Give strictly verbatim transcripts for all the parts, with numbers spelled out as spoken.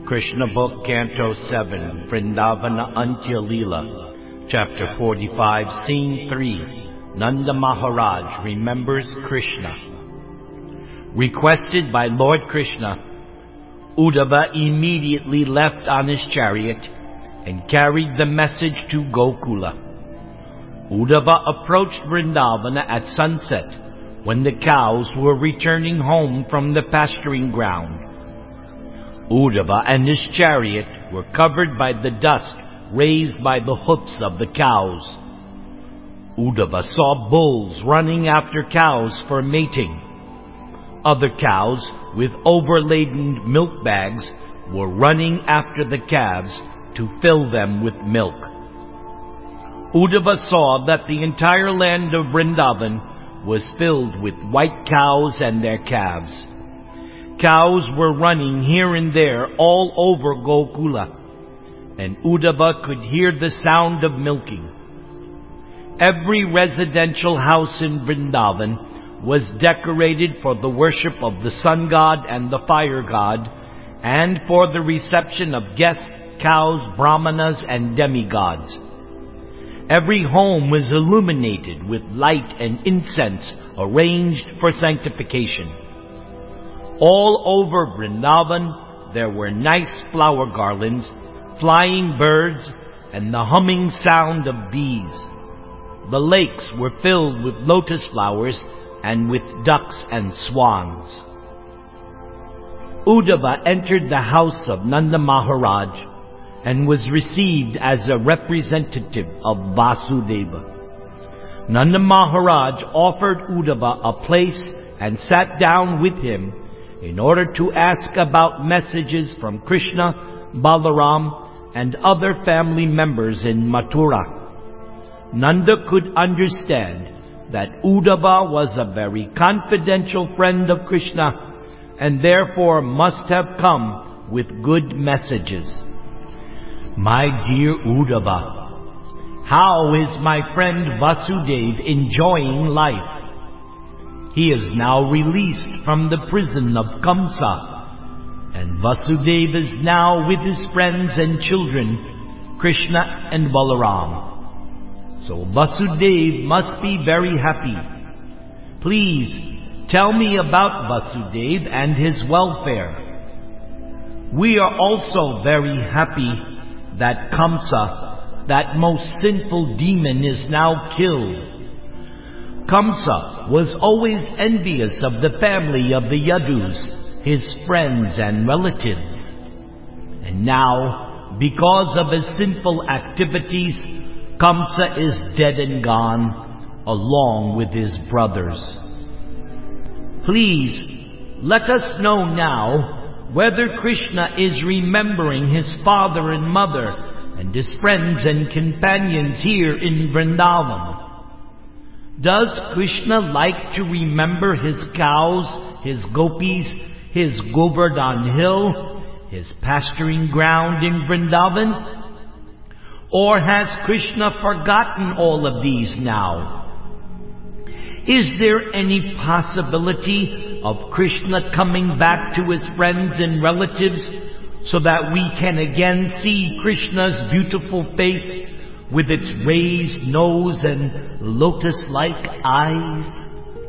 Krishna Book, Canto seven, Vrindavana Antya Leela, Chapter forty-five, Scene three. Nanda Maharaj remembers Krishna. Requested by Lord Krishna, Uddhava immediately left on his chariot and carried the message to Gokula. Uddhava approached Vrindavana at sunset when the cows were returning home from the pasturing ground. Uddhava and his chariot were covered by the dust raised by the hoofs of the cows. Uddhava saw bulls running after cows for mating. Other cows with overladen milk bags were running after the calves to fill them with milk. Uddhava saw that the entire land of Vrindavan was filled with white cows and their calves. Cows were running here and there all over Gokula, and Uddhava could hear the sound of milking. Every residential house in Vrindavan was decorated for the worship of the sun god and the fire god, and for the reception of guests, cows, brahmanas, and demigods. Every home was illuminated with light and incense arranged for sanctification. All over Vrindavan there were nice flower garlands, flying birds, and the humming sound of bees. The lakes were filled with lotus flowers and with ducks and swans. Uddhava entered the house of Nanda Maharaj and was received as a representative of Vasudeva. Nanda Maharaj offered Uddhava a place and sat down with him in order to ask about messages from Krishna, Balaram, and other family members in Mathura. Nanda could understand that Uddhava was a very confidential friend of Krishna and therefore must have come with good messages. My dear Uddhava, how is my friend Vasudeva enjoying life? He is now released from the prison of Kamsa, and Vasudeva is now with his friends and children, Krishna and Balaram. So Vasudeva must be very happy. Please tell me about Vasudeva and his welfare. We are also very happy that Kamsa, that most sinful demon, is now killed. Kamsa was always envious of the family of the Yadus, his friends and relatives. And now, because of his sinful activities, Kamsa is dead and gone, along with his brothers. Please, let us know now whether Krishna is remembering his father and mother and his friends and companions here in Vrindavan. Does Krishna like to remember his cows, his gopis, his Govardhan hill, his pasturing ground in Vrindavan? Or has Krishna forgotten all of these now? Is there any possibility of Krishna coming back to his friends and relatives so that we can again see Krishna's beautiful face with its raised nose and lotus-like eyes?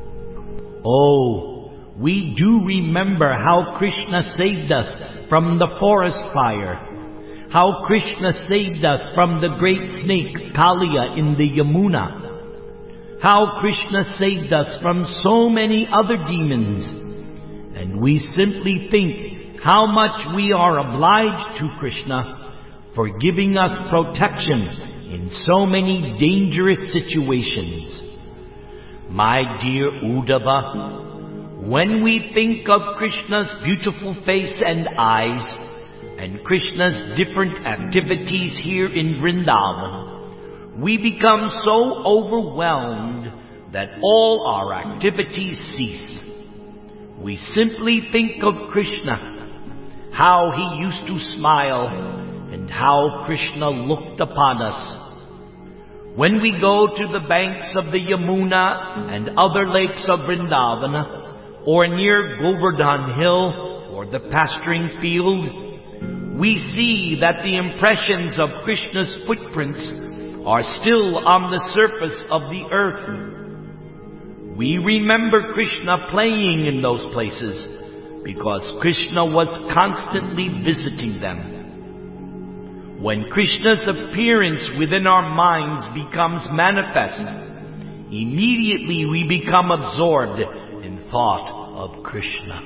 Oh, we do remember how Krishna saved us from the forest fire, how Krishna saved us from the great snake Kaliya in the Yamuna, how Krishna saved us from so many other demons, and we simply think how much we are obliged to Krishna for giving us protection in so many dangerous situations. My dear Uddhava, when we think of Krishna's beautiful face and eyes, and Krishna's different activities here in Vrindavan, we become so overwhelmed that all our activities cease. We simply think of Krishna, how he used to smile, and how Krishna looked upon us. When we go to the banks of the Yamuna and other lakes of Vrindavana, or near Govardhan Hill or the pasturing field, we see that the impressions of Krishna's footprints are still on the surface of the earth. We remember Krishna playing in those places because Krishna was constantly visiting them. When Krishna's appearance within our minds becomes manifest, immediately we become absorbed in thought of Krishna.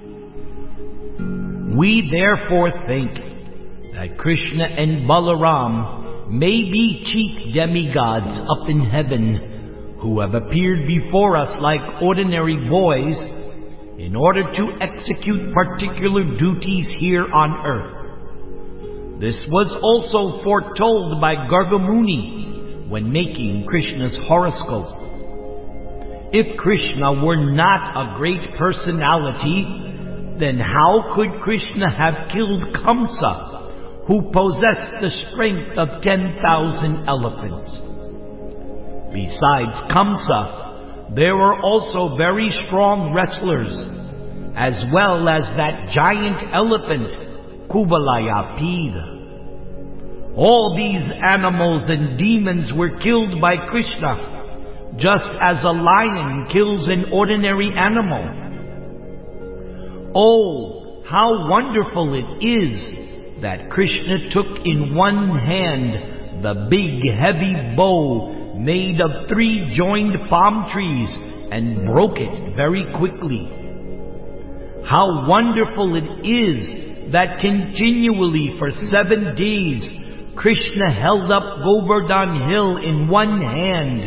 We therefore think that Krishna and Balaram may be chief demigods up in heaven who have appeared before us like ordinary boys in order to execute particular duties here on earth. This was also foretold by Gargamuni when making Krishna's horoscope. If Krishna were not a great personality, then how could Krishna have killed Kamsa, who possessed the strength of ten thousand elephants? Besides Kamsa, there were also very strong wrestlers, as well as that giant elephant, Kuvalayapida. All these animals and demons were killed by Krishna, just as a lion kills an ordinary animal. Oh, how wonderful it is that Krishna took in one hand the big heavy bow made of three joined palm trees and broke it very quickly. How wonderful it is that continually for seven days Krishna held up Govardhan Hill in one hand.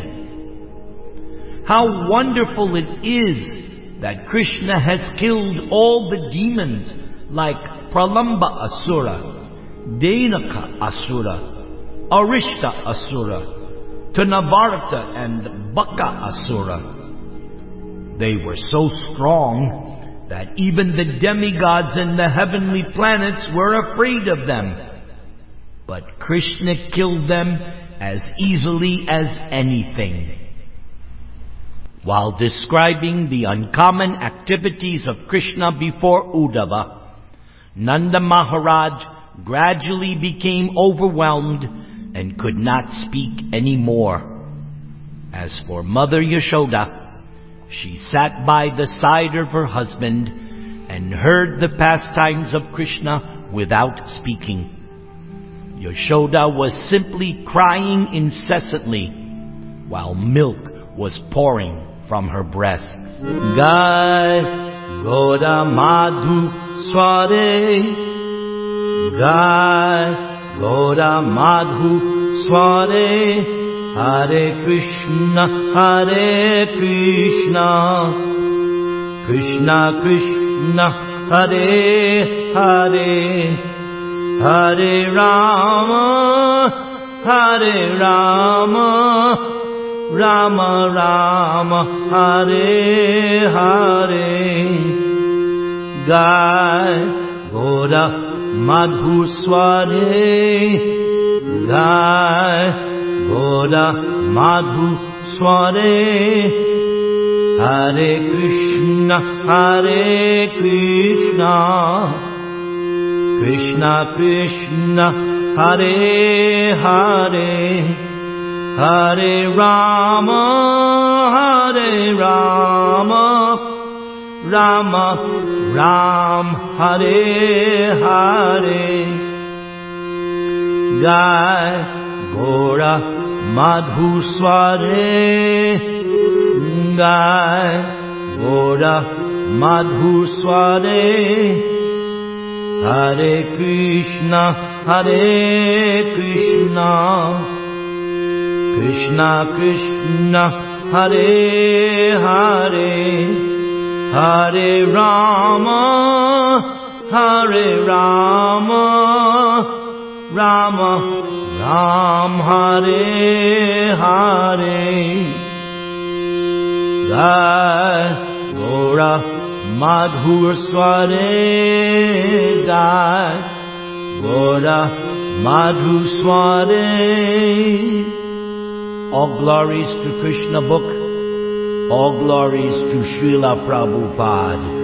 How wonderful it is that Krishna has killed all the demons like Pralamba Asura, Denaka Asura, Arishta Asura, Tanavarta and Baka Asura. They were so strong that even the demigods and the heavenly planets were afraid of them. But Krishna killed them as easily as anything. While describing the uncommon activities of Krishna before Uddhava, Nanda Maharaj gradually became overwhelmed and could not speak any more. As for Mother Yashoda, she sat by the side of her husband and heard the pastimes of Krishna without speaking. Yashoda was simply crying incessantly while milk was pouring from her breast. Gai Goda Madhu Sware, Gai Goda Madhu Sware, Hare Krishna, Hare Krishna, Krishna Krishna, Hare Hare, Hare Rama, Hare Rama, Rama Rama, Hare Hare. Gai Goda Madhusware, Gai Goda Madhusware, Hare Krishna, Hare Krishna, Krishna Krishna, Hare Hare, Hare Rama, Hare Rama, Rama Ram, Hare Hare. Gai Gora Madhusware, Gai Gora Madhusware, Hare Krishna, Hare Krishna, Krishna Krishna, Hare Hare, Hare Rama, Hare Rama, Rama Ram, Hare Hare. Gai Gora Madhusware, Gai Gora Madhusware. All glories to Krishna book, all glories to Srila Prabhupada.